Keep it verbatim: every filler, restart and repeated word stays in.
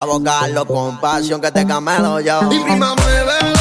Abocarlo con pasión que te camelo yo. Y prima, muévelo.